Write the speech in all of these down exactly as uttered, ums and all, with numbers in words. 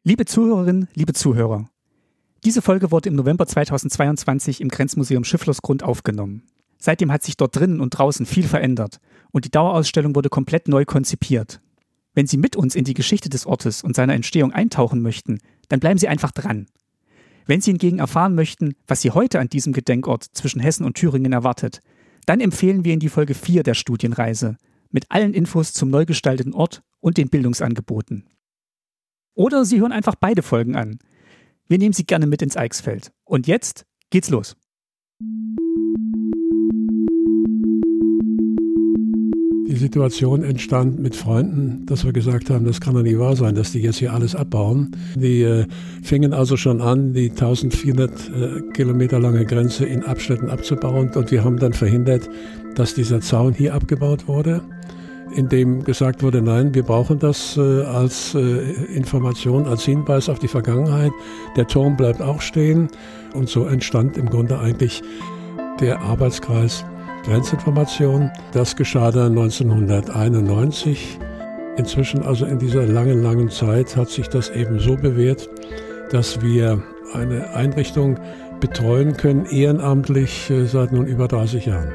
Liebe Zuhörerinnen, liebe Zuhörer, diese Folge wurde im November zweitausendzweiundzwanzig im Grenzmuseum Schifflersgrund aufgenommen. Seitdem hat sich dort drinnen und draußen viel verändert und die Dauerausstellung wurde komplett neu konzipiert. Wenn Sie mit uns in die Geschichte des Ortes und seiner Entstehung eintauchen möchten, dann bleiben Sie einfach dran. Wenn Sie hingegen erfahren möchten, was Sie heute an diesem Gedenkort zwischen Hessen und Thüringen erwartet, dann empfehlen wir Ihnen die Folge vier der Studienreise mit allen Infos zum neu gestalteten Ort und den Bildungsangeboten. Oder Sie hören einfach beide Folgen an. Wir nehmen Sie gerne mit ins Eichsfeld. Und jetzt geht's los. Die Situation entstand mit Freunden, dass wir gesagt haben, das kann doch nicht wahr sein, dass die jetzt hier alles abbauen. Die äh, fingen also schon an, die eintausendvierhundert äh, Kilometer lange Grenze in Abschnitten abzubauen. Und wir haben dann verhindert, dass dieser Zaun hier abgebaut wurde, indem gesagt wurde, nein, wir brauchen das äh, als äh, Information, als Hinweis auf die Vergangenheit. Der Turm bleibt auch stehen. Und so entstand im Grunde eigentlich der Arbeitskreis Grenzinformation. Das geschah dann neunzehnhunderteinundneunzig. Inzwischen, also in dieser langen, langen Zeit, hat sich das eben so bewährt, dass wir eine Einrichtung betreuen können, ehrenamtlich seit nun über dreißig Jahren.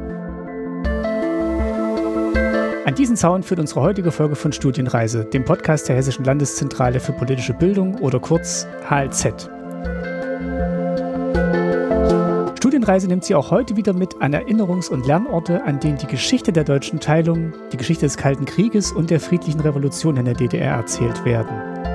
An diesen Zaun führt unsere heutige Folge von Studienreise, dem Podcast der Hessischen Landeszentrale für politische Bildung oder kurz H L Z. Studienreise nimmt Sie auch heute wieder mit an Erinnerungs- und Lernorte, an denen die Geschichte der deutschen Teilung, die Geschichte des Kalten Krieges und der friedlichen Revolution in der D D R erzählt werden.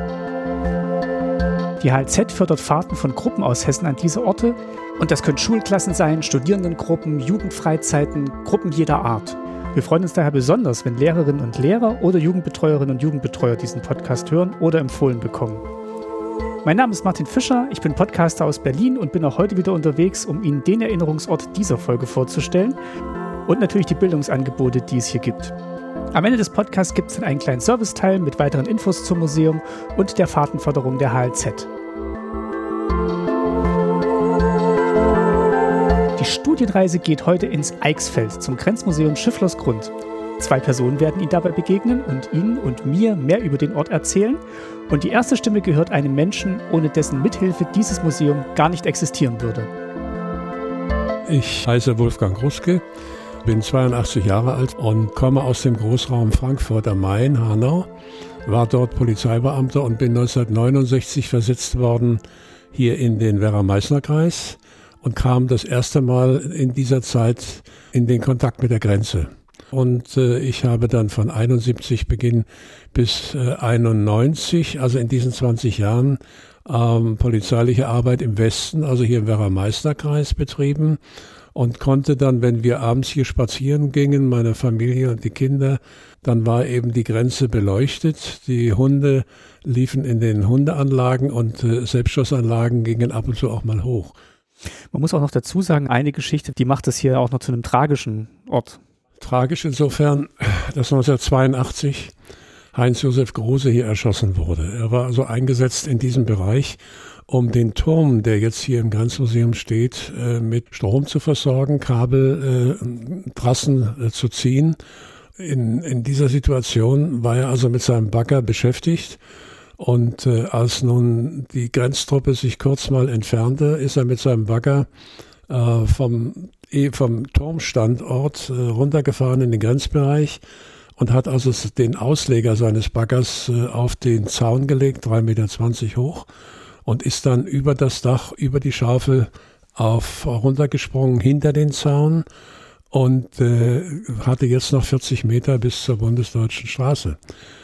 Die H L Z fördert Fahrten von Gruppen aus Hessen an diese Orte und das können Schulklassen sein, Studierendengruppen, Jugendfreizeiten, Gruppen jeder Art. Wir freuen uns daher besonders, wenn Lehrerinnen und Lehrer oder Jugendbetreuerinnen und Jugendbetreuer diesen Podcast hören oder empfohlen bekommen. Mein Name ist Martin Fischer, ich bin Podcaster aus Berlin und bin auch heute wieder unterwegs, um Ihnen den Erinnerungsort dieser Folge vorzustellen und natürlich die Bildungsangebote, die es hier gibt. Am Ende des Podcasts gibt es dann einen kleinen Serviceteil mit weiteren Infos zum Museum und der Fahrtenförderung der H L Z. Die Studienreise geht heute ins Eichsfeld zum Grenzmuseum Schifflersgrund. Zwei Personen werden Ihnen dabei begegnen und Ihnen und mir mehr über den Ort erzählen. Und die erste Stimme gehört einem Menschen, ohne dessen Mithilfe dieses Museum gar nicht existieren würde. Ich heiße Wolfgang Ruske, bin zweiundachtzig Jahre alt und komme aus dem Großraum Frankfurt am Main, Hanau, war dort Polizeibeamter und bin neunzehnhundertneunundsechzig versetzt worden hier in den Werra-Meißner-Kreis und kam das erste Mal in dieser Zeit in den Kontakt mit der Grenze. Und äh, ich habe dann von einundsiebzig Beginn bis äh, einundneunzig, also in diesen zwanzig Jahren, ähm, polizeiliche Arbeit im Westen, also hier im Werra-Meißner-Kreis betrieben und konnte dann, wenn wir abends hier spazieren gingen, meine Familie und die Kinder, dann war eben die Grenze beleuchtet. Die Hunde liefen in den Hundeanlagen und äh, Selbstschussanlagen gingen ab und zu auch mal hoch. Man muss auch noch dazu sagen, eine Geschichte, die macht es hier auch noch zu einem tragischen Ort. Tragisch insofern, dass neunzehnhundertzweiundachtzig Heinz-Josef Große hier erschossen wurde. Er war also eingesetzt in diesem Bereich, um den Turm, der jetzt hier im Grenzmuseum steht, mit Strom zu versorgen, Kabel, äh, Trassen äh, zu ziehen. In, in dieser Situation war er also mit seinem Bagger beschäftigt. Und äh, als nun die Grenztruppe sich kurz mal entfernte, ist er mit seinem Bagger äh, vom, vom Turmstandort äh, runtergefahren in den Grenzbereich und hat also den Ausleger seines Baggers äh, auf den Zaun gelegt, drei Meter zwanzig hoch, und ist dann über das Dach, über die Schaufel auf runtergesprungen hinter den Zaun und äh, hatte jetzt noch vierzig Meter bis zur bundesdeutschen Straße.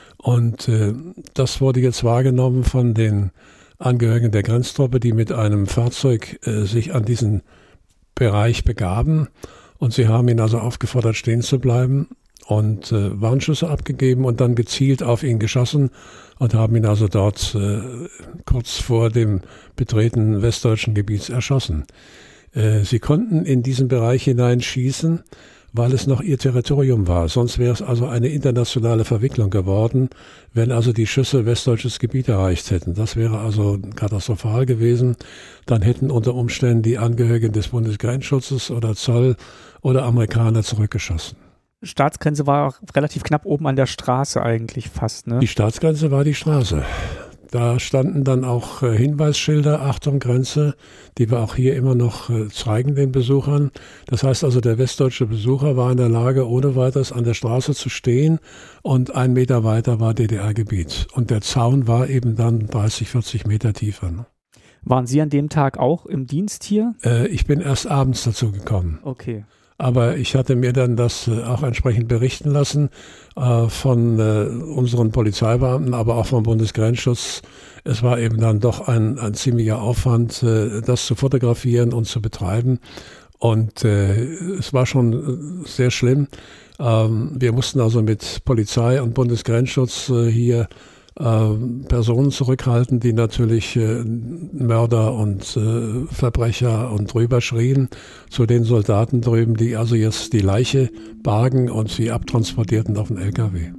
Und äh, das wurde jetzt wahrgenommen von den Angehörigen der Grenztruppe, die mit einem Fahrzeug äh, sich an diesen Bereich begaben. Und sie haben ihn also aufgefordert, stehen zu bleiben und äh, Warnschüsse abgegeben und dann gezielt auf ihn geschossen und haben ihn also dort äh, kurz vor dem Betreten westdeutschen Gebiets erschossen. Äh, sie konnten in diesen Bereich hineinschießen, weil es noch ihr Territorium war. Sonst wäre es also eine internationale Verwicklung geworden, wenn also die Schüsse westdeutsches Gebiet erreicht hätten. Das wäre also katastrophal gewesen. Dann hätten unter Umständen die Angehörigen des Bundesgrenzschutzes oder Zoll oder Amerikaner zurückgeschossen. Staatsgrenze war auch relativ knapp oben an der Straße eigentlich fast, ne? Die Staatsgrenze war die Straße. Da standen dann auch äh, Hinweisschilder, Achtung Grenze, die wir auch hier immer noch äh, zeigen den Besuchern. Das heißt also, der westdeutsche Besucher war in der Lage, ohne weiteres an der Straße zu stehen und einen Meter weiter war D D R-Gebiet. Und der Zaun war eben dann dreißig, vierzig Meter tiefer. Ne? Waren Sie an dem Tag auch im Dienst hier? Äh, ich bin erst abends dazu gekommen. Okay. Aber ich hatte mir dann das äh, auch entsprechend berichten lassen äh, von äh, unseren Polizeibeamten, aber auch vom Bundesgrenzschutz. Es war eben dann doch ein, ein ziemlicher Aufwand, äh, das zu fotografieren und zu betreiben. Und äh, es war schon sehr schlimm. Ähm, wir mussten also mit Polizei und Bundesgrenzschutz äh, hier Personen zurückhalten, die natürlich äh, Mörder und äh, Verbrecher und drüber schrien, zu den Soldaten drüben, die also jetzt die Leiche bargen und sie abtransportierten auf den L K W.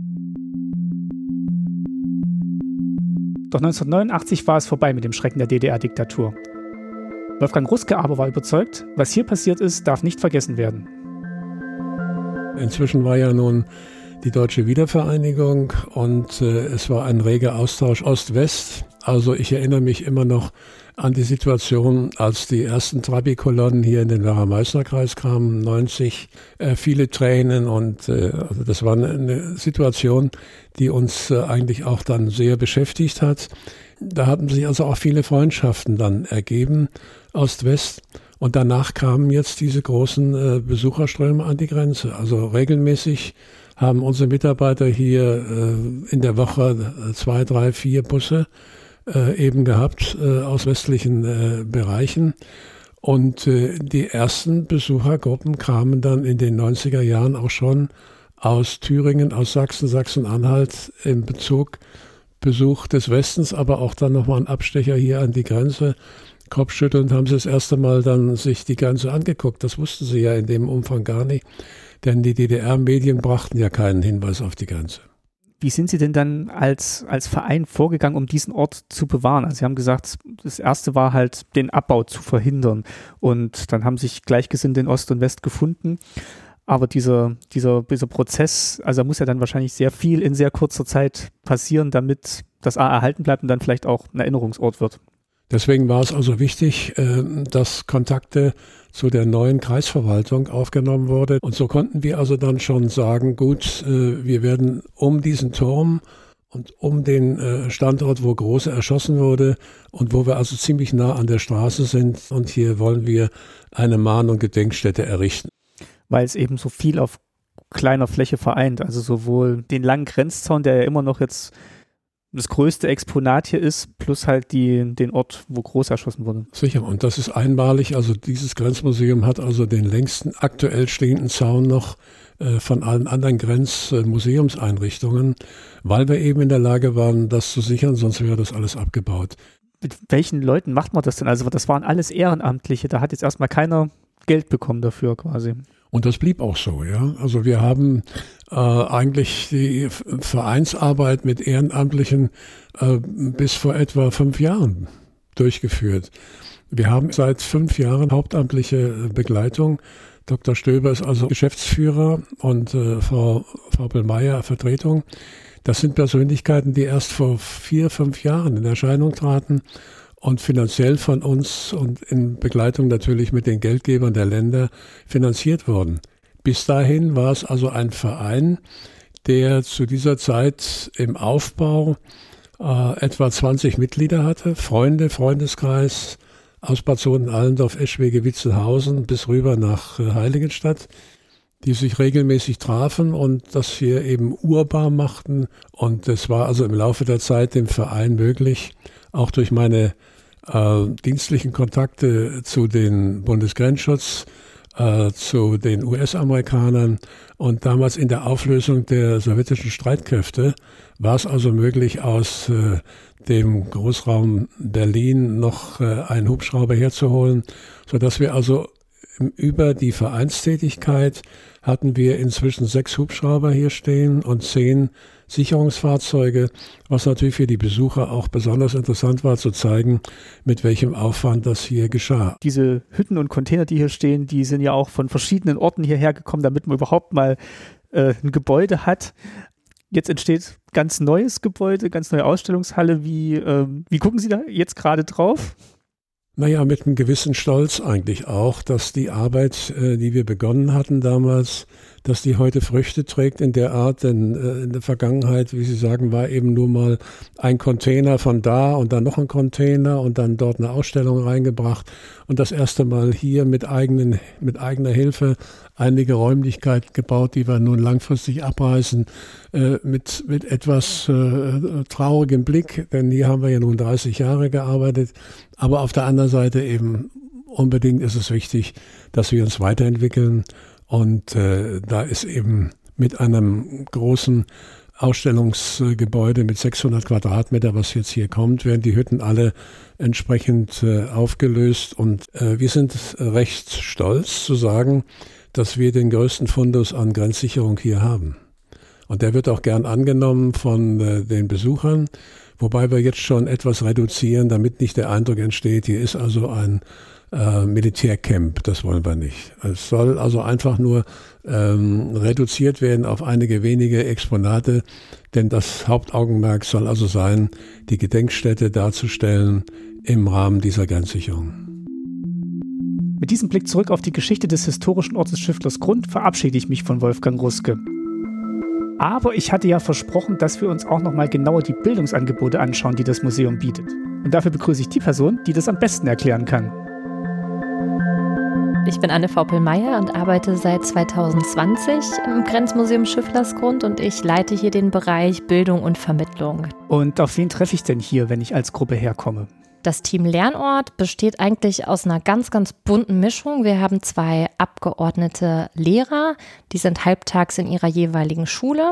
Doch neunzehnhundertneunundachtzig war es vorbei mit dem Schrecken der D D R-Diktatur. Wolfgang Ruske aber war überzeugt, was hier passiert ist, darf nicht vergessen werden. Inzwischen war ja nun die deutsche Wiedervereinigung und äh, es war ein reger Austausch Ost-West. Also ich erinnere mich immer noch an die Situation, als die ersten Trabi-Kolonnen hier in den Werra-Meißner-Kreis kamen, neunzig, äh, viele Tränen und äh, also das war eine, eine Situation, die uns äh, eigentlich auch dann sehr beschäftigt hat. Da hatten sich also auch viele Freundschaften dann ergeben, Ost-West. Und danach kamen jetzt diese großen äh, Besucherströme an die Grenze. Also regelmäßig haben unsere Mitarbeiter hier äh, in der Woche äh, zwei, drei, vier Busse äh, eben gehabt äh, aus westlichen äh, Bereichen. Und äh, die ersten Besuchergruppen kamen dann in den neunziger Jahren auch schon aus Thüringen, aus Sachsen, Sachsen-Anhalt im Bezug Besuch des Westens, aber auch dann nochmal ein Abstecher hier an die Grenze. Kopfschüttelnd haben sie das erste Mal dann sich die Grenze angeguckt. Das wussten sie ja in dem Umfang gar nicht, denn die D D R-Medien brachten ja keinen Hinweis auf die Grenze. Wie sind Sie denn dann als, als Verein vorgegangen, um diesen Ort zu bewahren? Also Sie haben gesagt, das erste war halt, den Abbau zu verhindern. Und dann haben sich Gleichgesinnte in Ost und West gefunden. Aber dieser, dieser, dieser Prozess, also da muss ja dann wahrscheinlich sehr viel in sehr kurzer Zeit passieren, damit das A erhalten bleibt und dann vielleicht auch ein Erinnerungsort wird. Deswegen war es also wichtig, dass Kontakte zu der neuen Kreisverwaltung aufgenommen wurde. Und so konnten wir also dann schon sagen, gut, wir werden um diesen Turm und um den Standort, wo Große erschossen wurde und wo wir also ziemlich nah an der Straße sind. Und hier wollen wir eine Mahn- und Gedenkstätte errichten. Weil es eben so viel auf kleiner Fläche vereint. Also sowohl den langen Grenzzaun, der ja immer noch jetzt das größte Exponat hier ist, plus halt die, den Ort, wo Groß erschossen wurde. Sicher, und das ist einmalig. Also dieses Grenzmuseum hat also den längsten aktuell stehenden Zaun noch äh, von allen anderen Grenzmuseumseinrichtungen, äh, weil wir eben in der Lage waren, das zu sichern, sonst wäre das alles abgebaut. Mit welchen Leuten macht man das denn? Also das waren alles Ehrenamtliche, da hat jetzt erstmal keiner Geld bekommen dafür quasi. Und das blieb auch so, ja. Also wir haben äh, eigentlich die Vereinsarbeit mit Ehrenamtlichen äh, bis vor etwa fünf Jahren durchgeführt. Wir haben seit fünf Jahren hauptamtliche Begleitung. Doktor Stöber ist also Geschäftsführer und äh, Frau Faubel-Meyer Vertretung. Das sind Persönlichkeiten, die erst vor vier, fünf Jahren in Erscheinung traten und finanziell von uns und in Begleitung natürlich mit den Geldgebern der Länder finanziert wurden. Bis dahin war es also ein Verein, der zu dieser Zeit im Aufbau äh, etwa zwanzig Mitglieder hatte, Freunde, Freundeskreis aus Bad Sohn-Allendorf, Eschwege, Witzelhausen bis rüber nach äh, Heiligenstadt, die sich regelmäßig trafen und das hier eben urbar machten. Und es war also im Laufe der Zeit dem Verein möglich, auch durch meine äh, dienstlichen Kontakte zu den Bundesgrenzschutz, äh, zu den U S-Amerikanern und damals in der Auflösung der sowjetischen Streitkräfte war es also möglich, aus äh, dem Großraum Berlin noch äh, einen Hubschrauber herzuholen, sodass wir also über die Vereinstätigkeit hatten wir inzwischen sechs Hubschrauber hier stehen und zehn Sicherungsfahrzeuge, was natürlich für die Besucher auch besonders interessant war, zu zeigen, mit welchem Aufwand das hier geschah. Diese Hütten und Container, die hier stehen, die sind ja auch von verschiedenen Orten hierher gekommen, damit man überhaupt mal äh, ein Gebäude hat. Jetzt entsteht ganz neues Gebäude, ganz neue Ausstellungshalle. Wie, ähm, wie gucken Sie da jetzt gerade drauf? Naja, mit einem gewissen Stolz eigentlich auch, dass die Arbeit, äh, die wir begonnen hatten damals, dass die heute Früchte trägt in der Art, denn äh, in der Vergangenheit, wie Sie sagen, war eben nur mal ein Container von da und dann noch ein Container und dann dort eine Ausstellung reingebracht und das erste Mal hier mit eigenen, mit eigener Hilfe einige Räumlichkeiten gebaut, die wir nun langfristig abreißen, äh, mit, mit etwas äh, traurigem Blick, denn hier haben wir ja nun dreißig Jahre gearbeitet, aber auf der anderen Seite eben unbedingt ist es wichtig, dass wir uns weiterentwickeln. Und äh, da ist eben mit einem großen Ausstellungsgebäude mit sechshundert Quadratmeter, was jetzt hier kommt, werden die Hütten alle entsprechend äh, aufgelöst. Und äh, wir sind recht stolz zu sagen, dass wir den größten Fundus an Grenzsicherung hier haben. Und der wird auch gern angenommen von äh, den Besuchern, wobei wir jetzt schon etwas reduzieren, damit nicht der Eindruck entsteht, hier ist also ein Äh, Militärcamp, das wollen wir nicht. Es soll also einfach nur ähm, reduziert werden auf einige wenige Exponate, denn das Hauptaugenmerk soll also sein, die Gedenkstätte darzustellen im Rahmen dieser Grenzsicherung. Mit diesem Blick zurück auf die Geschichte des historischen Ortes Schifflersgrund verabschiede ich mich von Wolfgang Ruske. Aber ich hatte ja versprochen, dass wir uns auch nochmal genauer die Bildungsangebote anschauen, die das Museum bietet. Und dafür begrüße ich die Person, die das am besten erklären kann. Ich bin Anne Vaupel-Meyer und arbeite seit zwanzig zwanzig im Grenzmuseum Schifflersgrund und ich leite hier den Bereich Bildung und Vermittlung. Und auf wen treffe ich denn hier, wenn ich als Gruppe herkomme? Das Team Lernort besteht eigentlich aus einer ganz, ganz bunten Mischung. Wir haben zwei abgeordnete Lehrer, die sind halbtags in ihrer jeweiligen Schule.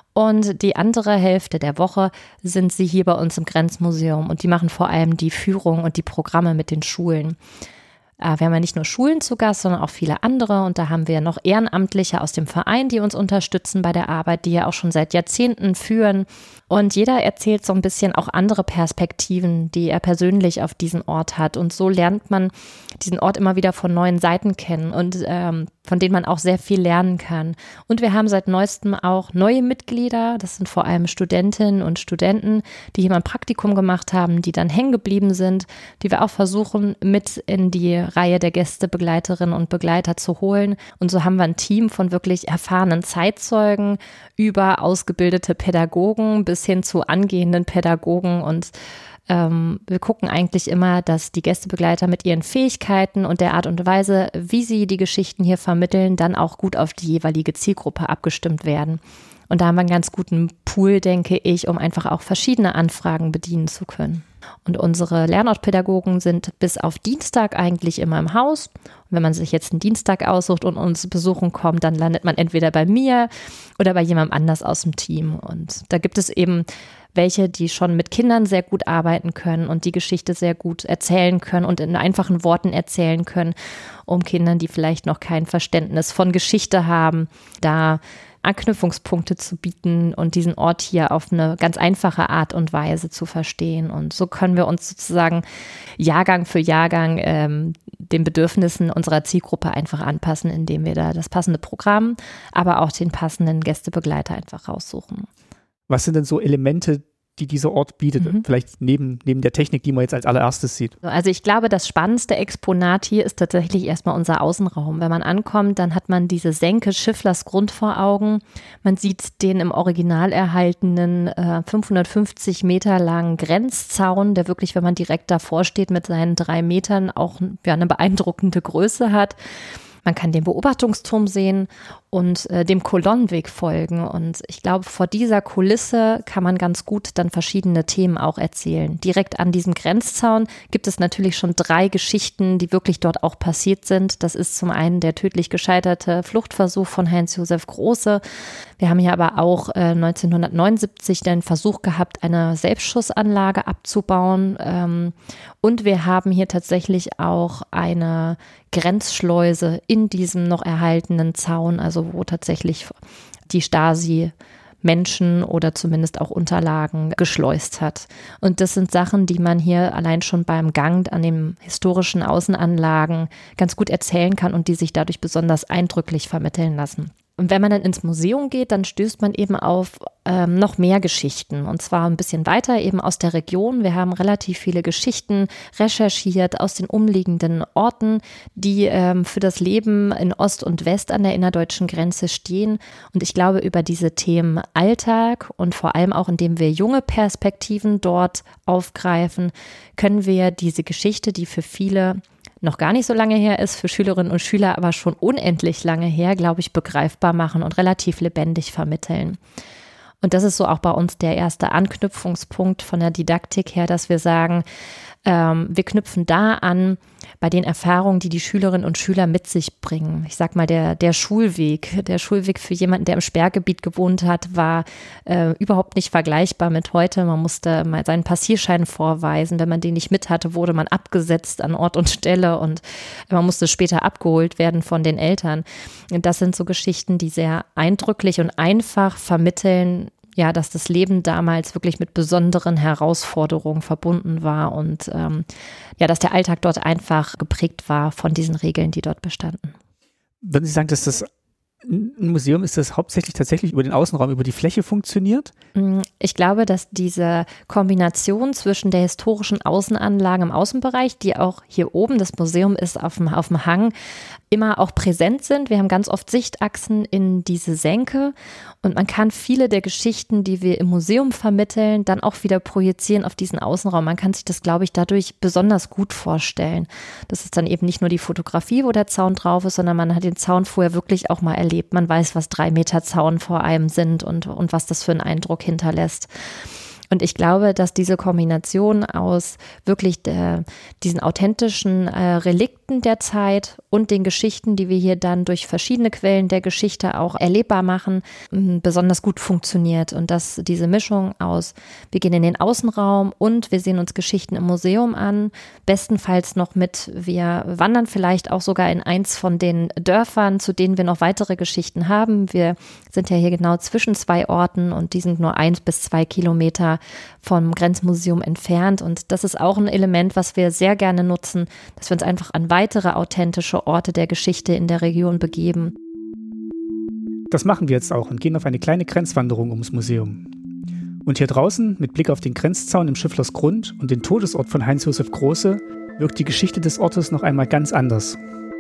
Und die andere Hälfte der Woche sind sie hier bei uns im Grenzmuseum und die machen vor allem die Führung und die Programme mit den Schulen. Wir haben ja nicht nur Schulen zu Gast, sondern auch viele andere und da haben wir noch Ehrenamtliche aus dem Verein, die uns unterstützen bei der Arbeit, die ja auch schon seit Jahrzehnten führen. Und jeder erzählt so ein bisschen auch andere Perspektiven, die er persönlich auf diesen Ort hat. Und so lernt man diesen Ort immer wieder von neuen Seiten kennen und ähm, von denen man auch sehr viel lernen kann. Und wir haben seit neuestem auch neue Mitglieder, das sind vor allem Studentinnen und Studenten, die hier mal ein Praktikum gemacht haben, die dann hängen geblieben sind, die wir auch versuchen mit in die Reihe der Gästebegleiterinnen und Begleiter zu holen. Und so haben wir ein Team von wirklich erfahrenen Zeitzeugen über ausgebildete Pädagogen bis hin zu angehenden Pädagogen und ähm, wir gucken eigentlich immer, dass die Gästebegleiter mit ihren Fähigkeiten und der Art und Weise, wie sie die Geschichten hier vermitteln, dann auch gut auf die jeweilige Zielgruppe abgestimmt werden. Und da haben wir einen ganz guten Pool, denke ich, um einfach auch verschiedene Anfragen bedienen zu können. Und unsere Lernortpädagogen sind bis auf Dienstag eigentlich immer im Haus. Und wenn man sich jetzt einen Dienstag aussucht und uns besuchen kommt, dann landet man entweder bei mir oder bei jemandem anders aus dem Team. Und da gibt es eben welche, die schon mit Kindern sehr gut arbeiten können und die Geschichte sehr gut erzählen können und in einfachen Worten erzählen können, um Kindern, die vielleicht noch kein Verständnis von Geschichte haben, da Anknüpfungspunkte zu bieten und diesen Ort hier auf eine ganz einfache Art und Weise zu verstehen. Und so können wir uns sozusagen Jahrgang für Jahrgang ähm, den Bedürfnissen unserer Zielgruppe einfach anpassen, indem wir da das passende Programm, aber auch den passenden Gästebegleiter einfach raussuchen. Was sind denn so Elemente, die dieser Ort bietet, mhm. vielleicht neben, neben der Technik, die man jetzt als allererstes sieht? Also ich glaube, das spannendste Exponat hier ist tatsächlich erstmal unser Außenraum. Wenn man ankommt, dann hat man diese Senke Schifflersgrund vor Augen. Man sieht den im Original erhaltenen äh, fünfhundertfünfzig Meter langen Grenzzaun, der wirklich, wenn man direkt davor steht, mit seinen drei Metern auch ja, eine beeindruckende Größe hat. Man kann den Beobachtungsturm sehen und äh, dem Kolonnenweg folgen. Und ich glaube, vor dieser Kulisse kann man ganz gut dann verschiedene Themen auch erzählen. Direkt an diesem Grenzzaun gibt es natürlich schon drei Geschichten, die wirklich dort auch passiert sind. Das ist zum einen der tödlich gescheiterte Fluchtversuch von Heinz-Josef Große. Wir haben hier aber auch äh, neunzehnhundertneunundsiebzig den Versuch gehabt, eine Selbstschussanlage abzubauen. Ähm, und wir haben hier tatsächlich auch eine Grenzschleuse in diesem noch erhaltenen Zaun, also wo tatsächlich die Stasi Menschen oder zumindest auch Unterlagen geschleust hat. Und das sind Sachen, die man hier allein schon beim Gang an den historischen Außenanlagen ganz gut erzählen kann und die sich dadurch besonders eindrücklich vermitteln lassen. Und wenn man dann ins Museum geht, dann stößt man eben auf ähm, noch mehr Geschichten und zwar ein bisschen weiter eben aus der Region. Wir haben relativ viele Geschichten recherchiert aus den umliegenden Orten, die ähm, für das Leben in Ost und West an der innerdeutschen Grenze stehen. Und ich glaube, über diese Themen Alltag und vor allem auch, indem wir junge Perspektiven dort aufgreifen, können wir diese Geschichte, die für viele noch gar nicht so lange her ist, für Schülerinnen und Schüler aber schon unendlich lange her, glaube ich, begreifbar machen und relativ lebendig vermitteln. Und das ist so auch bei uns der erste Anknüpfungspunkt von der Didaktik her, dass wir sagen, ähm, wir knüpfen da an bei den Erfahrungen, die die Schülerinnen und Schüler mit sich bringen. Ich sag mal, der, der Schulweg, der Schulweg für jemanden, der im Sperrgebiet gewohnt hat, war äh, überhaupt nicht vergleichbar mit heute. Man musste mal seinen Passierschein vorweisen. Wenn man den nicht mit hatte, wurde man abgesetzt an Ort und Stelle und man musste später abgeholt werden von den Eltern. Das sind so Geschichten, die sehr eindrücklich und einfach vermitteln, ja, dass das Leben damals wirklich mit besonderen Herausforderungen verbunden war und ähm, ja, dass der Alltag dort einfach geprägt war von diesen Regeln, die dort bestanden. Würden Sie sagen, dass das ein Museum ist, das hauptsächlich tatsächlich über den Außenraum, über die Fläche funktioniert? Ich glaube, dass diese Kombination zwischen der historischen Außenanlage im Außenbereich, die auch hier oben, das Museum ist auf dem, auf dem Hang, immer auch präsent sind. Wir haben ganz oft Sichtachsen in diese Senke und man kann viele der Geschichten, die wir im Museum vermitteln, dann auch wieder projizieren auf diesen Außenraum. Man kann sich das, glaube ich, dadurch besonders gut vorstellen. Das ist dann eben nicht nur die Fotografie, wo der Zaun drauf ist, sondern man hat den Zaun vorher wirklich auch mal erlebt. Man weiß, was drei Meter Zaun vor einem sind und, und was das für einen Eindruck hinterlässt. Und ich glaube, dass diese Kombination aus wirklich der, diesen authentischen äh, Relikten der Zeit und den Geschichten, die wir hier dann durch verschiedene Quellen der Geschichte auch erlebbar machen, m, besonders gut funktioniert. Und dass diese Mischung aus, wir gehen in den Außenraum und wir sehen uns Geschichten im Museum an, bestenfalls noch mit, wir wandern vielleicht auch sogar in eins von den Dörfern, zu denen wir noch weitere Geschichten haben. Wir sind ja hier genau zwischen zwei Orten und die sind nur eins bis zwei Kilometer vom Grenzmuseum entfernt und das ist auch ein Element, was wir sehr gerne nutzen, dass wir uns einfach an weitere authentische Orte der Geschichte in der Region begeben. Das machen wir jetzt auch und gehen auf eine kleine Grenzwanderung ums Museum. Und hier draußen, mit Blick auf den Grenzzaun im Schifflersgrund und den Todesort von Heinz-Josef Große, wirkt die Geschichte des Ortes noch einmal ganz anders.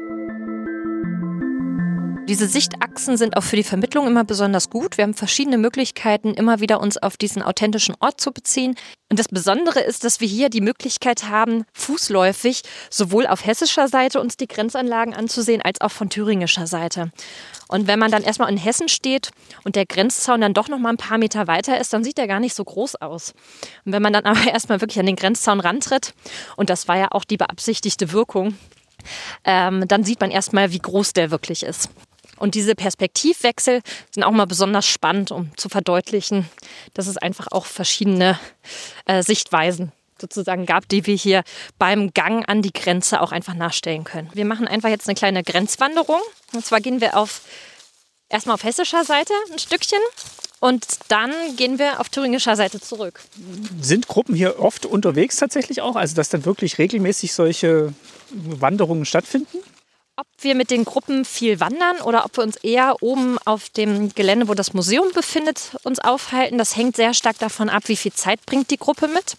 Diese Sichtachsen sind auch für die Vermittlung immer besonders gut. Wir haben verschiedene Möglichkeiten, immer wieder uns auf diesen authentischen Ort zu beziehen. Und das Besondere ist, dass wir hier die Möglichkeit haben, fußläufig sowohl auf hessischer Seite uns die Grenzanlagen anzusehen, als auch von thüringischer Seite. Und wenn man dann erstmal in Hessen steht und der Grenzzaun dann doch noch mal ein paar Meter weiter ist, dann sieht der gar nicht so groß aus. Und wenn man dann aber erstmal wirklich an den Grenzzaun rantritt, und das war ja auch die beabsichtigte Wirkung, ähm, dann sieht man erstmal, wie groß der wirklich ist. Und diese Perspektivwechsel sind auch mal besonders spannend, um zu verdeutlichen, dass es einfach auch verschiedene äh, Sichtweisen sozusagen gab, die wir hier beim Gang an die Grenze auch einfach nachstellen können. Wir machen einfach jetzt eine kleine Grenzwanderung. Und zwar gehen wir auf erstmal auf hessischer Seite ein Stückchen und dann gehen wir auf thüringischer Seite zurück. Sind Gruppen hier oft unterwegs tatsächlich auch? Also dass dann wirklich regelmäßig solche Wanderungen stattfinden? Ob wir mit den Gruppen viel wandern oder ob wir uns eher oben auf dem Gelände, wo das Museum befindet, uns aufhalten, das hängt sehr stark davon ab, wie viel Zeit bringt die Gruppe mit,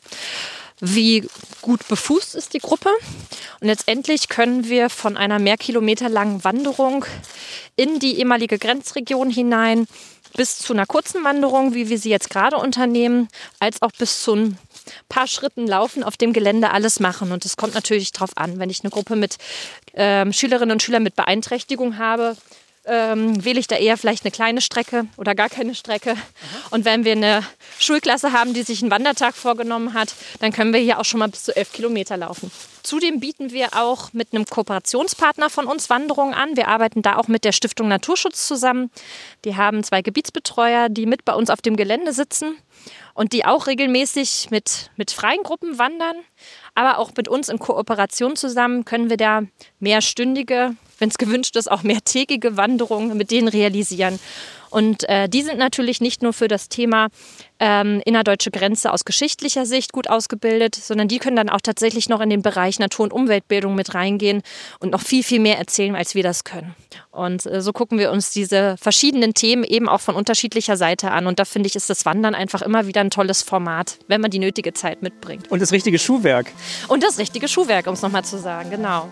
wie gut befußt ist die Gruppe. Und letztendlich können wir von einer mehr Kilometer langen Wanderung in die ehemalige Grenzregion hinein bis zu einer kurzen Wanderung, wie wir sie jetzt gerade unternehmen, als auch bis zu ein paar Schritten laufen auf dem Gelände alles machen. Und es kommt natürlich drauf an, wenn ich eine Gruppe mit ähm, Schülerinnen und Schülern mit Beeinträchtigung habe, ähm, wähle ich da eher vielleicht eine kleine Strecke oder gar keine Strecke. Aha. Und wenn wir eine Schulklasse haben, die sich einen Wandertag vorgenommen hat, dann können wir hier auch schon mal bis zu elf Kilometer laufen. Zudem bieten wir auch mit einem Kooperationspartner von uns Wanderungen an. Wir arbeiten da auch mit der Stiftung Naturschutz zusammen. Die haben zwei Gebietsbetreuer, die mit bei uns auf dem Gelände sitzen und die auch regelmäßig mit, mit freien Gruppen wandern. Aber auch mit uns in Kooperation zusammen können wir da mehrstündige, wenn es gewünscht ist, auch mehrtägige Wanderungen mit denen realisieren. Und äh, die sind natürlich nicht nur für das Thema ähm, innerdeutsche Grenze aus geschichtlicher Sicht gut ausgebildet, sondern die können dann auch tatsächlich noch in den Bereich Natur- und Umweltbildung mit reingehen und noch viel, viel mehr erzählen, als wir das können. Und äh, so gucken wir uns diese verschiedenen Themen eben auch von unterschiedlicher Seite an. Und da finde ich, ist das Wandern einfach immer wieder ein tolles Format, wenn man die nötige Zeit mitbringt. Und das richtige Schuhwerk. Und das richtige Schuhwerk, um es nochmal zu sagen, genau.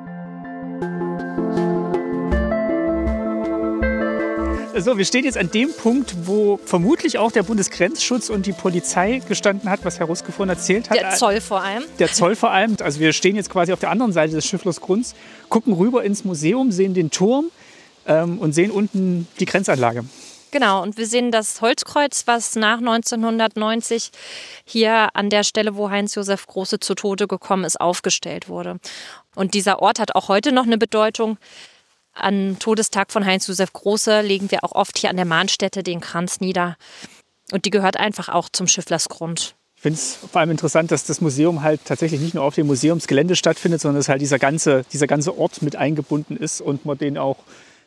So, wir stehen jetzt an dem Punkt, wo vermutlich auch der Bundesgrenzschutz und die Polizei gestanden hat, was Herr Ruske vorhin erzählt hat. Der Zoll vor allem. Der Zoll vor allem. Also wir stehen jetzt quasi auf der anderen Seite des Schifflosgrunds, gucken rüber ins Museum, sehen den Turm ähm, und sehen unten die Grenzanlage. Genau, und wir sehen das Holzkreuz, was nach neunzehnhundertneunzig hier an der Stelle, wo Heinz Josef Große zu Tode gekommen ist, aufgestellt wurde. Und dieser Ort hat auch heute noch eine Bedeutung. Am Todestag von Heinz Josef Große legen wir auch oft hier an der Mahnstätte den Kranz nieder. Und die gehört einfach auch zum Schifflersgrund. Ich finde es vor allem interessant, dass das Museum halt tatsächlich nicht nur auf dem Museumsgelände stattfindet, sondern dass halt dieser ganze, dieser ganze Ort mit eingebunden ist und man den auch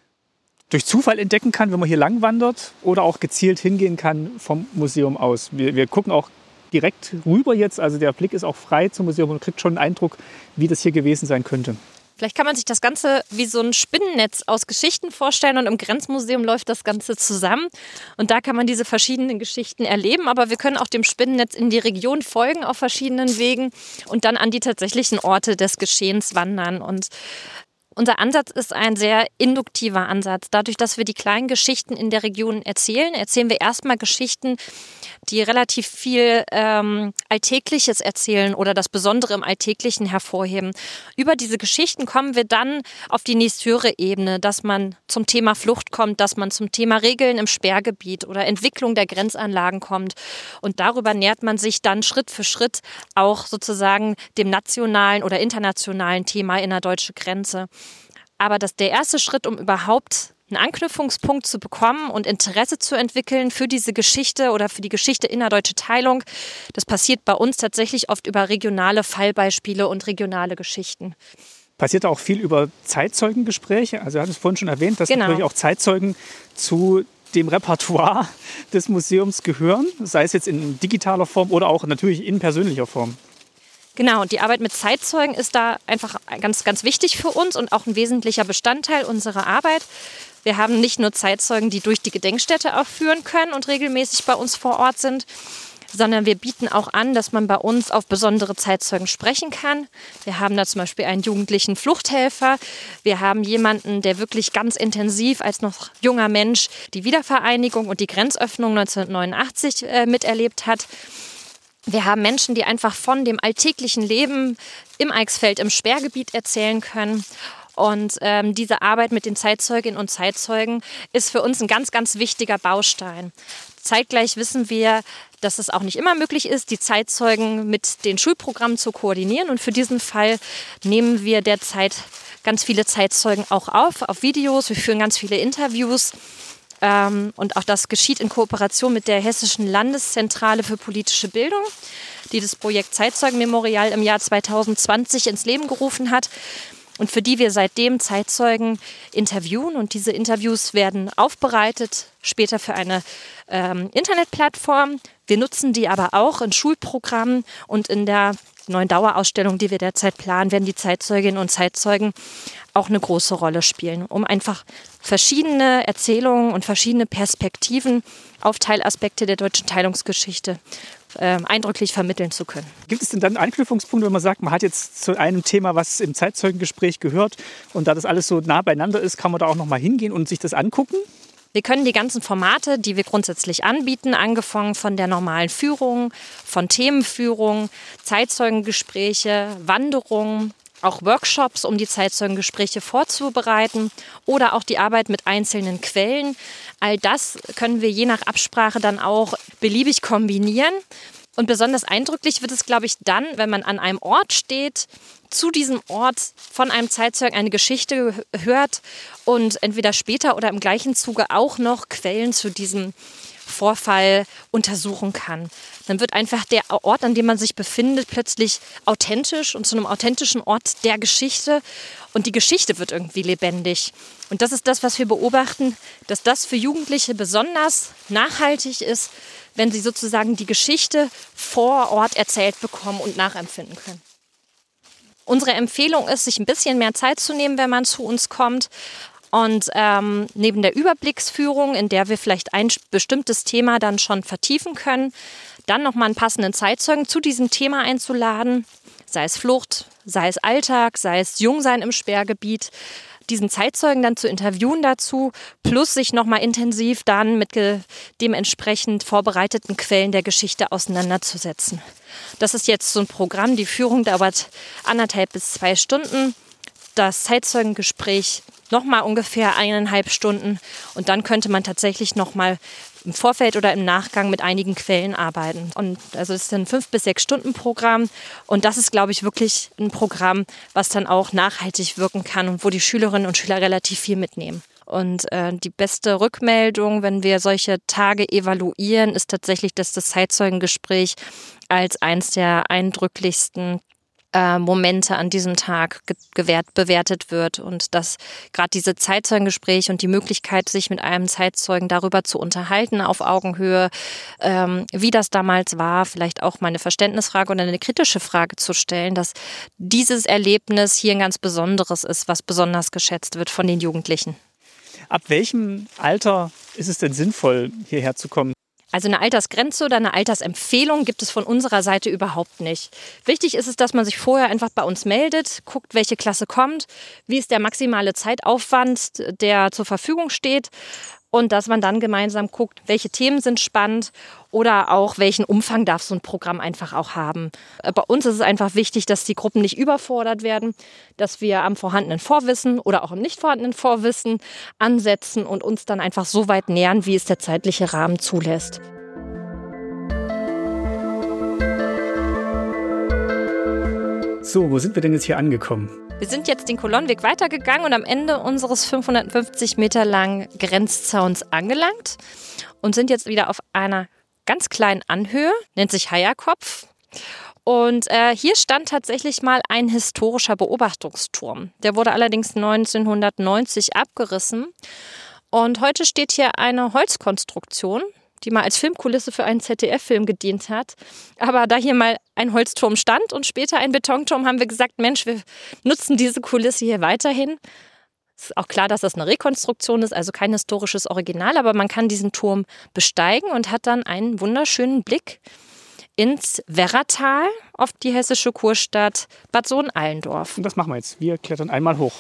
durch Zufall entdecken kann, wenn man hier lang wandert, oder auch gezielt hingehen kann vom Museum aus. Wir, wir gucken auch direkt rüber jetzt, also der Blick ist auch frei zum Museum und kriegt schon einen Eindruck, wie das hier gewesen sein könnte. Vielleicht kann man sich das Ganze wie so ein Spinnennetz aus Geschichten vorstellen und im Grenzmuseum läuft das Ganze zusammen. Und da kann man diese verschiedenen Geschichten erleben, aber wir können auch dem Spinnennetz in die Region folgen auf verschiedenen Wegen und dann an die tatsächlichen Orte des Geschehens wandern. Und unser Ansatz ist ein sehr induktiver Ansatz. Dadurch, dass wir die kleinen Geschichten in der Region erzählen, erzählen wir erstmal Geschichten, die relativ viel ähm, Alltägliches erzählen oder das Besondere im Alltäglichen hervorheben. Über diese Geschichten kommen wir dann auf die nächsthöhere Ebene, dass man zum Thema Flucht kommt, dass man zum Thema Regeln im Sperrgebiet oder Entwicklung der Grenzanlagen kommt. Und darüber nähert man sich dann Schritt für Schritt auch sozusagen dem nationalen oder internationalen Thema innerdeutsche Grenze. Aber das, der erste Schritt, um überhaupt einen Anknüpfungspunkt zu bekommen und Interesse zu entwickeln für diese Geschichte oder für die Geschichte innerdeutsche Teilung, das passiert bei uns tatsächlich oft über regionale Fallbeispiele und regionale Geschichten. Passiert auch viel über Zeitzeugengespräche. Also, wir hatten es vorhin schon erwähnt, dass genau. natürlich auch Zeitzeugen zu dem Repertoire des Museums gehören, sei es jetzt in digitaler Form oder auch natürlich in persönlicher Form. Genau, und die Arbeit mit Zeitzeugen ist da einfach ganz, ganz wichtig für uns und auch ein wesentlicher Bestandteil unserer Arbeit. Wir haben nicht nur Zeitzeugen, die durch die Gedenkstätte auch führen können und regelmäßig bei uns vor Ort sind, sondern wir bieten auch an, dass man bei uns auf besondere Zeitzeugen sprechen kann. Wir haben da zum Beispiel einen jugendlichen Fluchthelfer. Wir haben jemanden, der wirklich ganz intensiv als noch junger Mensch die Wiedervereinigung und die Grenzöffnung neunzehnhundertneunundachtzig äh, miterlebt hat. Wir haben Menschen, die einfach von dem alltäglichen Leben im Eichsfeld, im Sperrgebiet erzählen können. Und ähm, diese Arbeit mit den Zeitzeuginnen und Zeitzeugen ist für uns ein ganz, ganz wichtiger Baustein. Zeitgleich wissen wir, dass es auch nicht immer möglich ist, die Zeitzeugen mit den Schulprogrammen zu koordinieren. Und für diesen Fall nehmen wir derzeit ganz viele Zeitzeugen auch auf, auf Videos. Wir führen ganz viele Interviews. Ähm, und auch das geschieht in Kooperation mit der Hessischen Landeszentrale für politische Bildung, die das Projekt Zeitzeugenmemorial im Jahr zweitausendzwanzig ins Leben gerufen hat. Und für die wir seitdem Zeitzeugen interviewen. Und diese Interviews werden aufbereitet, später für eine ähm, Internetplattform. Wir nutzen die aber auch in Schulprogrammen und in der neuen Dauerausstellung, die wir derzeit planen, werden die Zeitzeuginnen und Zeitzeugen auch eine große Rolle spielen, um einfach verschiedene Erzählungen und verschiedene Perspektiven auf Teilaspekte der deutschen Teilungsgeschichte äh, eindrücklich vermitteln zu können. Gibt es denn dann Anknüpfungspunkte, wenn man sagt, man hat jetzt zu einem Thema, was im Zeitzeugengespräch gehört und da das alles so nah beieinander ist, kann man da auch noch mal hingehen und sich das angucken? Wir können die ganzen Formate, die wir grundsätzlich anbieten, angefangen von der normalen Führung, von Themenführung, Zeitzeugengespräche, Wanderungen, auch Workshops, um die Zeitzeugengespräche vorzubereiten oder auch die Arbeit mit einzelnen Quellen. All das können wir je nach Absprache dann auch beliebig kombinieren. Und besonders eindrücklich wird es, glaube ich, dann, wenn man an einem Ort steht, zu diesem Ort von einem Zeitzeugen eine Geschichte hört und entweder später oder im gleichen Zuge auch noch Quellen zu diesem Vorfall untersuchen kann. Dann wird einfach der Ort, an dem man sich befindet, plötzlich authentisch und zu einem authentischen Ort der Geschichte. Und die Geschichte wird irgendwie lebendig. Und das ist das, was wir beobachten, dass das für Jugendliche besonders nachhaltig ist, wenn sie sozusagen die Geschichte vor Ort erzählt bekommen und nachempfinden können. Unsere Empfehlung ist, sich ein bisschen mehr Zeit zu nehmen, wenn man zu uns kommt. Und ähm, neben der Überblicksführung, in der wir vielleicht ein bestimmtes Thema dann schon vertiefen können, dann nochmal einen passenden Zeitzeugen zu diesem Thema einzuladen, sei es Flucht, sei es Alltag, sei es Jungsein im Sperrgebiet, diesen Zeitzeugen dann zu interviewen dazu, plus sich nochmal intensiv dann mit dementsprechend vorbereiteten Quellen der Geschichte auseinanderzusetzen. Das ist jetzt so ein Programm, die Führung dauert anderthalb bis zwei Stunden, das Zeitzeugengespräch nochmal ungefähr eineinhalb Stunden und dann könnte man tatsächlich nochmal im Vorfeld oder im Nachgang mit einigen Quellen arbeiten. Und also es ist ein fünf bis sechs Stunden Programm und das ist, glaube ich, wirklich ein Programm, was dann auch nachhaltig wirken kann und wo die Schülerinnen und Schüler relativ viel mitnehmen. Und äh, die beste Rückmeldung, wenn wir solche Tage evaluieren, ist tatsächlich, dass das Zeitzeugengespräch als eins der eindrücklichsten Momente an diesem Tag gewährt, bewertet wird und dass gerade diese Zeitzeuggespräche und die Möglichkeit, sich mit einem Zeitzeugen darüber zu unterhalten auf Augenhöhe, ähm, wie das damals war, vielleicht auch mal eine Verständnisfrage oder eine kritische Frage zu stellen, dass dieses Erlebnis hier ein ganz besonderes ist, was besonders geschätzt wird von den Jugendlichen. Ab welchem Alter ist es denn sinnvoll, hierher zu kommen? Also eine Altersgrenze oder eine Altersempfehlung gibt es von unserer Seite überhaupt nicht. Wichtig ist es, dass man sich vorher einfach bei uns meldet, guckt, welche Klasse kommt, wie ist der maximale Zeitaufwand, der zur Verfügung steht und dass man dann gemeinsam guckt, welche Themen sind spannend oder auch welchen Umfang darf so ein Programm einfach auch haben. Bei uns ist es einfach wichtig, dass die Gruppen nicht überfordert werden, dass wir am vorhandenen Vorwissen oder auch am nicht vorhandenen Vorwissen ansetzen und uns dann einfach so weit nähern, wie es der zeitliche Rahmen zulässt. So, wo sind wir denn jetzt hier angekommen? Wir sind jetzt den Kolonnenweg weitergegangen und am Ende unseres fünfhundertfünfzig Meter langen Grenzzauns angelangt und sind jetzt wieder auf einer ganz kleinen Anhöhe, nennt sich Heierkopf. Und äh, hier stand tatsächlich mal ein historischer Beobachtungsturm. Der wurde allerdings neunzehnhundertneunzig abgerissen. Und heute steht hier eine Holzkonstruktion, die mal als Filmkulisse für einen Z D F-Film gedient hat. Aber da hier mal ein Holzturm stand und später ein Betonturm, haben wir gesagt, Mensch, wir nutzen diese Kulisse hier weiterhin. Es ist auch klar, dass das eine Rekonstruktion ist, also kein historisches Original, aber man kann diesen Turm besteigen und hat dann einen wunderschönen Blick ins Werratal auf die hessische Kurstadt Bad Sohn-Allendorf. Und das machen wir jetzt. Wir klettern einmal hoch.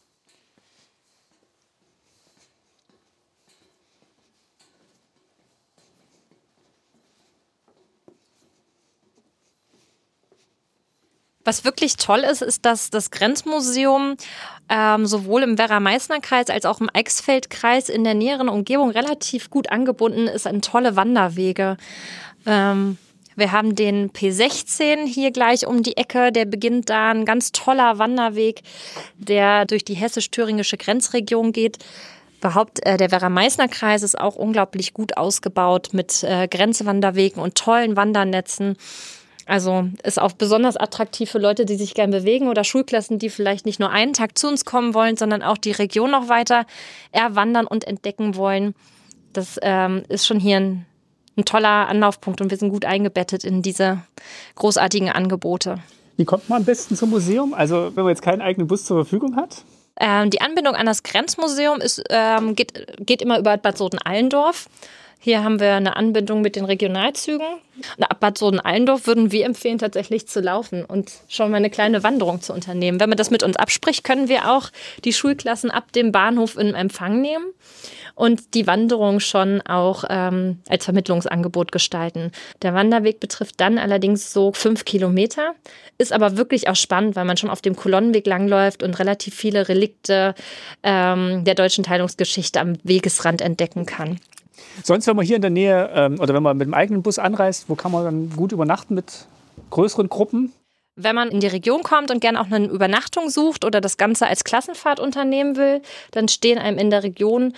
Was wirklich toll ist, ist, dass das Grenzmuseum ähm, sowohl im Werra-Meißner-Kreis als auch im Eichsfeld-Kreis in der näheren Umgebung relativ gut angebunden ist an tolle Wanderwege. Ähm, wir haben den P sechzehn hier gleich um die Ecke, der beginnt da, ein ganz toller Wanderweg, der durch die hessisch-thüringische Grenzregion geht. Überhaupt äh, der Werra-Meißner-Kreis ist auch unglaublich gut ausgebaut mit äh, Grenzwanderwegen und tollen Wandernetzen. Also ist auch besonders attraktiv für Leute, die sich gern bewegen oder Schulklassen, die vielleicht nicht nur einen Tag zu uns kommen wollen, sondern auch die Region noch weiter erwandern und entdecken wollen. Das ähm, ist schon hier ein, ein toller Anlaufpunkt und wir sind gut eingebettet in diese großartigen Angebote. Wie kommt man am besten zum Museum? Also wenn man jetzt keinen eigenen Bus zur Verfügung hat? Ähm, die Anbindung an das Grenzmuseum ist, ähm, geht, geht immer über Bad Sohn-Allendorf. Hier haben wir eine Anbindung mit den Regionalzügen. Und ab Bad Sohn-Allendorf würden wir empfehlen, tatsächlich zu laufen und schon mal eine kleine Wanderung zu unternehmen. Wenn man das mit uns abspricht, können wir auch die Schulklassen ab dem Bahnhof in Empfang nehmen und die Wanderung schon auch ähm, als Vermittlungsangebot gestalten. Der Wanderweg betrifft dann allerdings so fünf Kilometer, ist aber wirklich auch spannend, weil man schon auf dem Kolonnenweg langläuft und relativ viele Relikte ähm, der deutschen Teilungsgeschichte am Wegesrand entdecken kann. Sonst, wenn man hier in der Nähe ähm, oder wenn man mit dem eigenen Bus anreist, wo kann man dann gut übernachten mit größeren Gruppen? Wenn man in die Region kommt und gerne auch eine Übernachtung sucht oder das Ganze als Klassenfahrt unternehmen will, dann stehen einem in der Region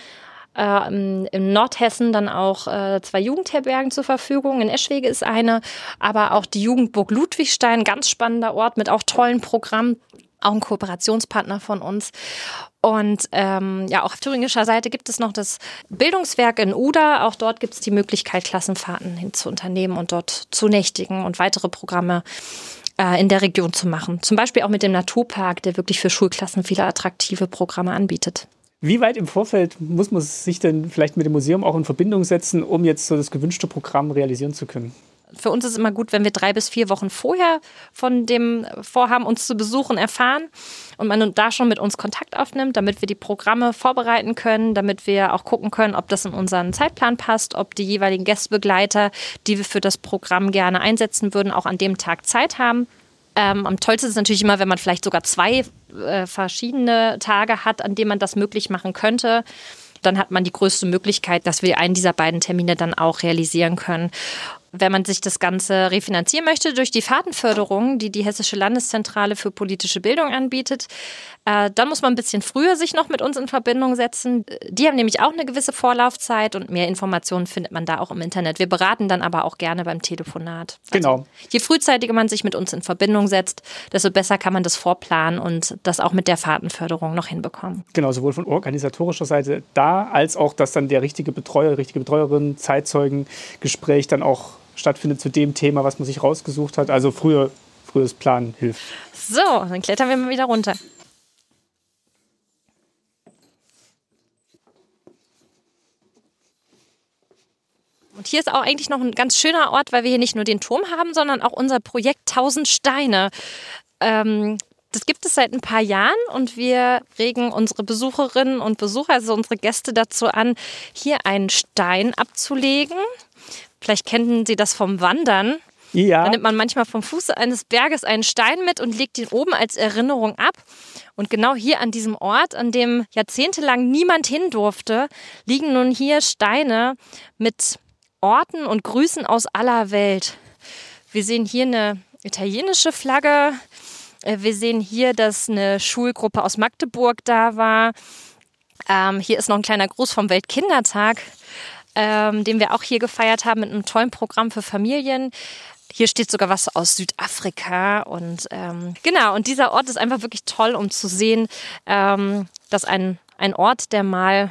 Äh, in Nordhessen dann auch äh, zwei Jugendherbergen zur Verfügung. In Eschwege ist eine, aber auch die Jugendburg Ludwigstein, ganz spannender Ort mit auch tollen Programmen, auch ein Kooperationspartner von uns. Und ähm, ja, auch auf thüringischer Seite gibt es noch das Bildungswerk in Uda. Auch dort gibt es die Möglichkeit, Klassenfahrten hin zu unternehmen und dort zu nächtigen und weitere Programme äh, in der Region zu machen. Zum Beispiel auch mit dem Naturpark, der wirklich für Schulklassen viele attraktive Programme anbietet. Wie weit im Vorfeld muss man sich denn vielleicht mit dem Museum auch in Verbindung setzen, um jetzt so das gewünschte Programm realisieren zu können? Für uns ist es immer gut, wenn wir drei bis vier Wochen vorher von dem Vorhaben, uns zu besuchen, erfahren und man da schon mit uns Kontakt aufnimmt, damit wir die Programme vorbereiten können, damit wir auch gucken können, ob das in unseren Zeitplan passt, ob die jeweiligen Gästebegleiter, die wir für das Programm gerne einsetzen würden, auch an dem Tag Zeit haben. Ähm, am tollsten ist es natürlich immer, wenn man vielleicht sogar zwei äh, verschiedene Tage hat, an denen man das möglich machen könnte. Dann hat man die größte Möglichkeit, dass wir einen dieser beiden Termine dann auch realisieren können. Wenn man sich das Ganze refinanzieren möchte durch die Fahrtenförderung, die die Hessische Landeszentrale für politische Bildung anbietet, äh, dann muss man ein bisschen früher sich noch mit uns in Verbindung setzen. Die haben nämlich auch eine gewisse Vorlaufzeit und mehr Informationen findet man da auch im Internet. Wir beraten dann aber auch gerne beim Telefonat. Genau. Also, je frühzeitiger man sich mit uns in Verbindung setzt, desto besser kann man das vorplanen und das auch mit der Fahrtenförderung noch hinbekommen. Genau, sowohl von organisatorischer Seite da, als auch, dass dann der richtige Betreuer, richtige Betreuerin, Zeitzeugengespräch dann auch stattfindet zu dem Thema, was man sich rausgesucht hat. Also früher, frühes Planen hilft. So, dann klettern wir mal wieder runter. Und hier ist auch eigentlich noch ein ganz schöner Ort, weil wir hier nicht nur den Turm haben, sondern auch unser Projekt tausend Steine. Ähm, das gibt es seit ein paar Jahren und wir regen unsere Besucherinnen und Besucher, also unsere Gäste dazu an, hier einen Stein abzulegen. Vielleicht kennen Sie das vom Wandern. Ja. Da nimmt man manchmal vom Fuße eines Berges einen Stein mit und legt ihn oben als Erinnerung ab. Und genau hier an diesem Ort, an dem jahrzehntelang niemand hin durfte, liegen nun hier Steine mit Orten und Grüßen aus aller Welt. Wir sehen hier eine italienische Flagge. Wir sehen hier, dass eine Schulgruppe aus Magdeburg da war. Ähm, hier ist noch ein kleiner Gruß vom Weltkindertag, Ähm, den wir auch hier gefeiert haben mit einem tollen Programm für Familien. Hier steht sogar was aus Südafrika und ähm, genau, und dieser Ort ist einfach wirklich toll, um zu sehen, ähm, dass ein, ein Ort, der mal,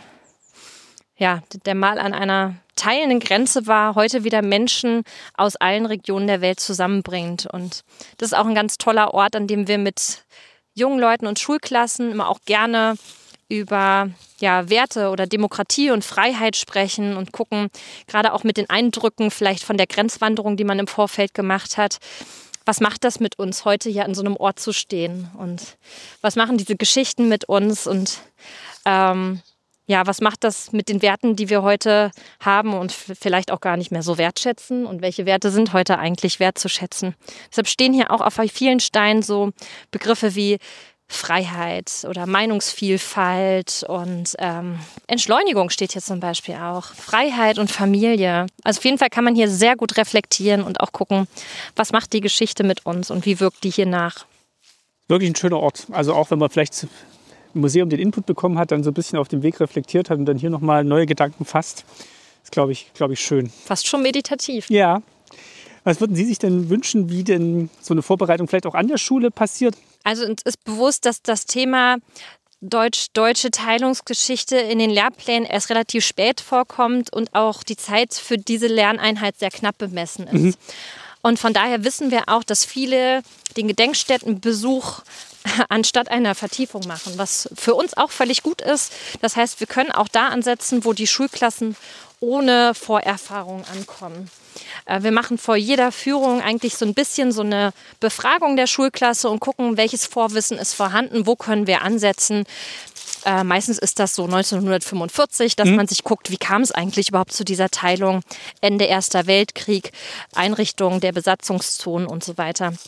ja, der mal an einer teilenden Grenze war, heute wieder Menschen aus allen Regionen der Welt zusammenbringt. Und das ist auch ein ganz toller Ort, an dem wir mit jungen Leuten und Schulklassen immer auch gerne über ja, Werte oder Demokratie und Freiheit sprechen und gucken, gerade auch mit den Eindrücken vielleicht von der Grenzwanderung, die man im Vorfeld gemacht hat. Was macht das mit uns, heute hier an so einem Ort zu stehen? Und was machen diese Geschichten mit uns? Und ähm, ja, was macht das mit den Werten, die wir heute haben und f- vielleicht auch gar nicht mehr so wertschätzen? Und welche Werte sind heute eigentlich wertzuschätzen? Deshalb stehen hier auch auf vielen Steinen so Begriffe wie Freiheit oder Meinungsvielfalt und ähm, Entschleunigung steht hier zum Beispiel auch. Freiheit und Familie. Also auf jeden Fall kann man hier sehr gut reflektieren und auch gucken, was macht die Geschichte mit uns und wie wirkt die hier nach. Wirklich ein schöner Ort. Also auch wenn man vielleicht im Museum den Input bekommen hat, dann so ein bisschen auf dem Weg reflektiert hat und dann hier nochmal neue Gedanken fasst, ist, glaube ich, glaube ich, schön. Fast schon meditativ. Ja. Was würden Sie sich denn wünschen, wie denn so eine Vorbereitung vielleicht auch an der Schule passiert? Also uns ist bewusst, dass das Thema Deutsch, deutsche Teilungsgeschichte in den Lehrplänen erst relativ spät vorkommt und auch die Zeit für diese Lerneinheit sehr knapp bemessen ist. Mhm. Und von daher wissen wir auch, dass viele den Gedenkstättenbesuch anstatt einer Vertiefung machen, was für uns auch völlig gut ist. Das heißt, wir können auch da ansetzen, wo die Schulklassen ohne Vorerfahrung ankommen. Wir machen vor jeder Führung eigentlich so ein bisschen so eine Befragung der Schulklasse und gucken, welches Vorwissen ist vorhanden, wo können wir ansetzen. Äh, meistens ist das so neunzehnhundertfünfundvierzig, dass mhm. man sich guckt, wie kam es eigentlich überhaupt zu dieser Teilung, Ende Erster Weltkrieg, Einrichtung der Besatzungszonen und so weiter.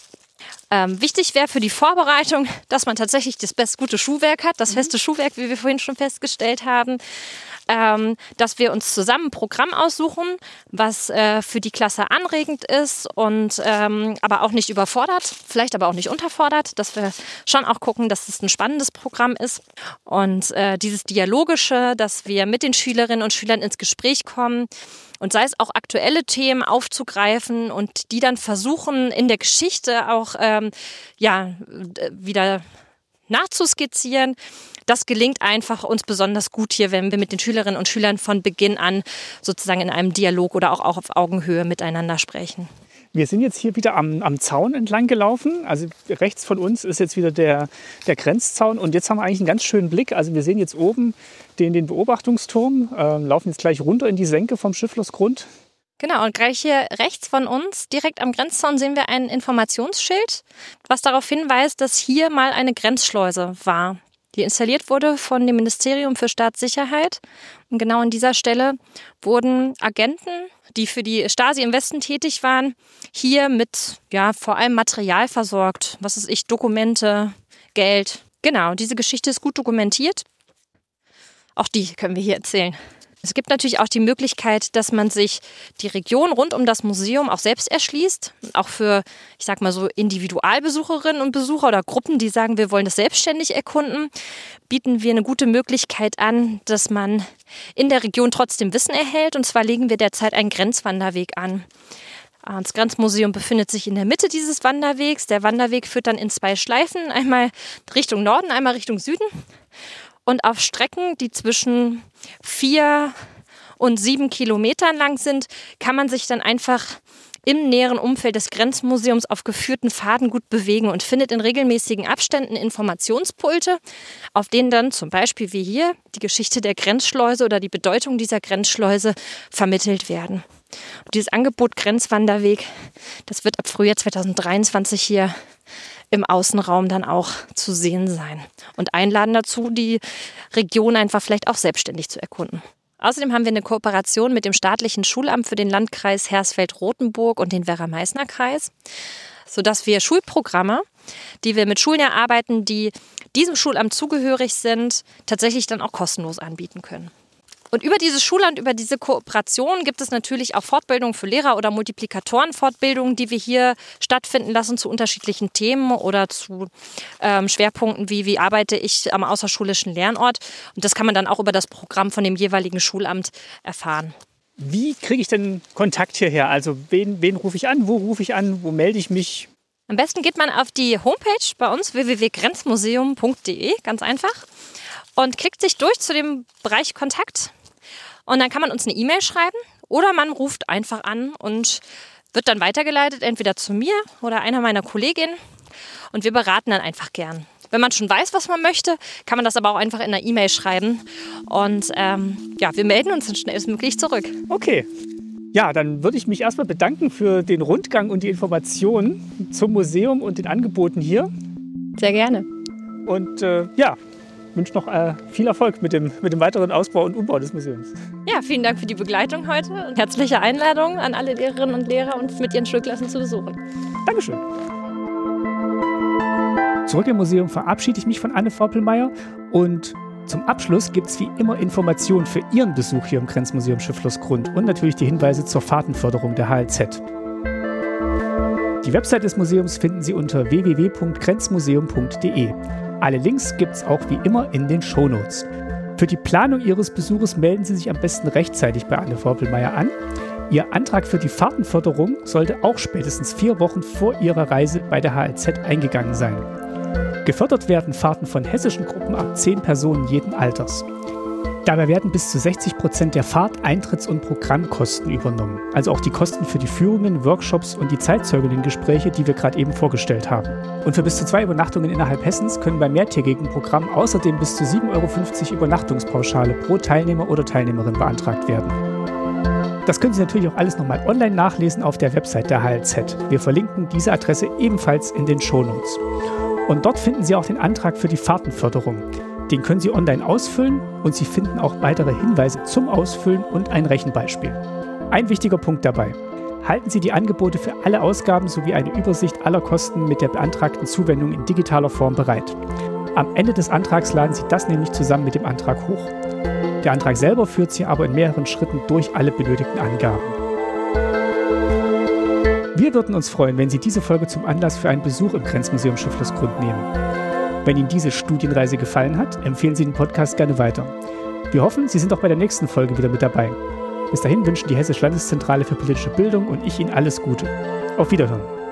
Ähm, wichtig wäre für die Vorbereitung, dass man tatsächlich das best gute Schuhwerk hat, das mhm. feste Schuhwerk, wie wir vorhin schon festgestellt haben. Ähm, dass wir uns zusammen ein Programm aussuchen, was äh, für die Klasse anregend ist und ähm, aber auch nicht überfordert, vielleicht aber auch nicht unterfordert, dass wir schon auch gucken, dass es ein spannendes Programm ist. Und äh, dieses Dialogische, dass wir mit den Schülerinnen und Schülern ins Gespräch kommen und sei es auch aktuelle Themen aufzugreifen und die dann versuchen, in der Geschichte auch ähm, ja, wieder nachzuskizzieren. Das gelingt einfach uns besonders gut hier, wenn wir mit den Schülerinnen und Schülern von Beginn an sozusagen in einem Dialog oder auch, auch auf Augenhöhe miteinander sprechen. Wir sind jetzt hier wieder am, am Zaun entlang gelaufen. Also rechts von uns ist jetzt wieder der, der Grenzzaun. Und jetzt haben wir eigentlich einen ganz schönen Blick. Also wir sehen jetzt oben den, den Beobachtungsturm, äh, laufen jetzt gleich runter in die Senke vom Schifflersgrund. Genau, und gleich hier rechts von uns, direkt am Grenzzaun, sehen wir ein Informationsschild, was darauf hinweist, dass hier mal eine Grenzschleuse war, die installiert wurde von dem Ministerium für Staatssicherheit. Und genau an dieser Stelle wurden Agenten, die für die Stasi im Westen tätig waren, hier mit ja, vor allem Material versorgt. Was weiß ich, Dokumente, Geld. Genau, diese Geschichte ist gut dokumentiert. Auch die können wir hier erzählen. Es gibt natürlich auch die Möglichkeit, dass man sich die Region rund um das Museum auch selbst erschließt. Auch für, ich sag mal so, Individualbesucherinnen und Besucher oder Gruppen, die sagen, wir wollen das selbstständig erkunden, bieten wir eine gute Möglichkeit an, dass man in der Region trotzdem Wissen erhält. Und zwar legen wir derzeit einen Grenzwanderweg an. Das Grenzmuseum befindet sich in der Mitte dieses Wanderwegs. Der Wanderweg führt dann in zwei Schleifen, einmal Richtung Norden, einmal Richtung Süden. Und auf Strecken, die zwischen vier und sieben Kilometern lang sind, kann man sich dann einfach im näheren Umfeld des Grenzmuseums auf geführten Pfaden gut bewegen und findet in regelmäßigen Abständen Informationspulte, auf denen dann zum Beispiel wie hier die Geschichte der Grenzschleuse oder die Bedeutung dieser Grenzschleuse vermittelt werden. Und dieses Angebot Grenzwanderweg, das wird ab Frühjahr zweitausenddreiundzwanzig hier im Außenraum dann auch zu sehen sein. Und einladen dazu, die Region einfach vielleicht auch selbstständig zu erkunden. Außerdem haben wir eine Kooperation mit dem staatlichen Schulamt für den Landkreis Hersfeld-Rotenburg und den Werra-Meißner-Kreis, sodass wir Schulprogramme, die wir mit Schulen erarbeiten, die diesem Schulamt zugehörig sind, tatsächlich dann auch kostenlos anbieten können. Und über dieses Schulland, über diese Kooperation gibt es natürlich auch Fortbildungen für Lehrer oder Multiplikatorenfortbildungen, die wir hier stattfinden lassen zu unterschiedlichen Themen oder zu ähm, Schwerpunkten wie, wie arbeite ich am außerschulischen Lernort. Und das kann man dann auch über das Programm von dem jeweiligen Schulamt erfahren. Wie kriege ich denn Kontakt hierher? Also wen, wen rufe ich an, wo rufe ich an, wo melde ich mich? Am besten geht man auf die Homepage bei uns w w w punkt grenzmuseum punkt d e, ganz einfach, und klickt sich durch zu dem Bereich Kontakt. Und dann kann man uns eine E-Mail schreiben oder man ruft einfach an und wird dann weitergeleitet, entweder zu mir oder einer meiner Kolleginnen. Und wir beraten dann einfach gern. Wenn man schon weiß, was man möchte, kann man das aber auch einfach in einer E-Mail schreiben. Und ähm, ja, wir melden uns dann schnellstmöglich zurück. Okay. Ja, dann würde ich mich erstmal bedanken für den Rundgang und die Informationen zum Museum und den Angeboten hier. Sehr gerne. Und äh, ja, wünsche noch äh, viel Erfolg mit dem, mit dem weiteren Ausbau und Umbau des Museums. Ja, vielen Dank für die Begleitung heute und herzliche Einladung an alle Lehrerinnen und Lehrer, uns mit ihren Schulklassen zu besuchen. Dankeschön. Zurück im Museum verabschiede ich mich von Anne Vorpelmeier und zum Abschluss gibt es wie immer Informationen für Ihren Besuch hier im Grenzmuseum Schifflersgrund und natürlich die Hinweise zur Fahrtenförderung der H L Z. Die Website des Museums finden Sie unter w w w punkt grenzmuseum punkt d e. Alle Links gibt es auch wie immer in den Shownotes. Für die Planung Ihres Besuches melden Sie sich am besten rechtzeitig bei Anne Vorpelmeier an. Ihr Antrag für die Fahrtenförderung sollte auch spätestens vier Wochen vor Ihrer Reise bei der H L Z eingegangen sein. Gefördert werden Fahrten von hessischen Gruppen ab zehn Personen jeden Alters. Dabei werden bis zu sechzig Prozent der Fahrt-, Eintritts- und Programmkosten übernommen. Also auch die Kosten für die Führungen, Workshops und die Zeitzeuginnen-Gespräche, die wir gerade eben vorgestellt haben. Und für bis zu zwei Übernachtungen innerhalb Hessens können beim mehrtägigen Programm außerdem bis zu sieben Euro fünfzig Übernachtungspauschale pro Teilnehmer oder Teilnehmerin beantragt werden. Das können Sie natürlich auch alles nochmal online nachlesen auf der Website der H L Z. Wir verlinken diese Adresse ebenfalls in den Shownotes. Und dort finden Sie auch den Antrag für die Fahrtenförderung. Den können Sie online ausfüllen und Sie finden auch weitere Hinweise zum Ausfüllen und ein Rechenbeispiel. Ein wichtiger Punkt dabei. halten Sie die Angebote für alle Ausgaben sowie eine Übersicht aller Kosten mit der beantragten Zuwendung in digitaler Form bereit. Am Ende des Antrags laden Sie das nämlich zusammen mit dem Antrag hoch. Der Antrag selber führt Sie aber in mehreren Schritten durch alle benötigten Angaben. Wir würden uns freuen, wenn Sie diese Folge zum Anlass für einen Besuch im Grenzmuseum Schifflersgrund nehmen. Wenn Ihnen diese Studienreise gefallen hat, empfehlen Sie den Podcast gerne weiter. Wir hoffen, Sie sind auch bei der nächsten Folge wieder mit dabei. Bis dahin wünschen die Hessische Landeszentrale für politische Bildung und ich Ihnen alles Gute. Auf Wiederhören.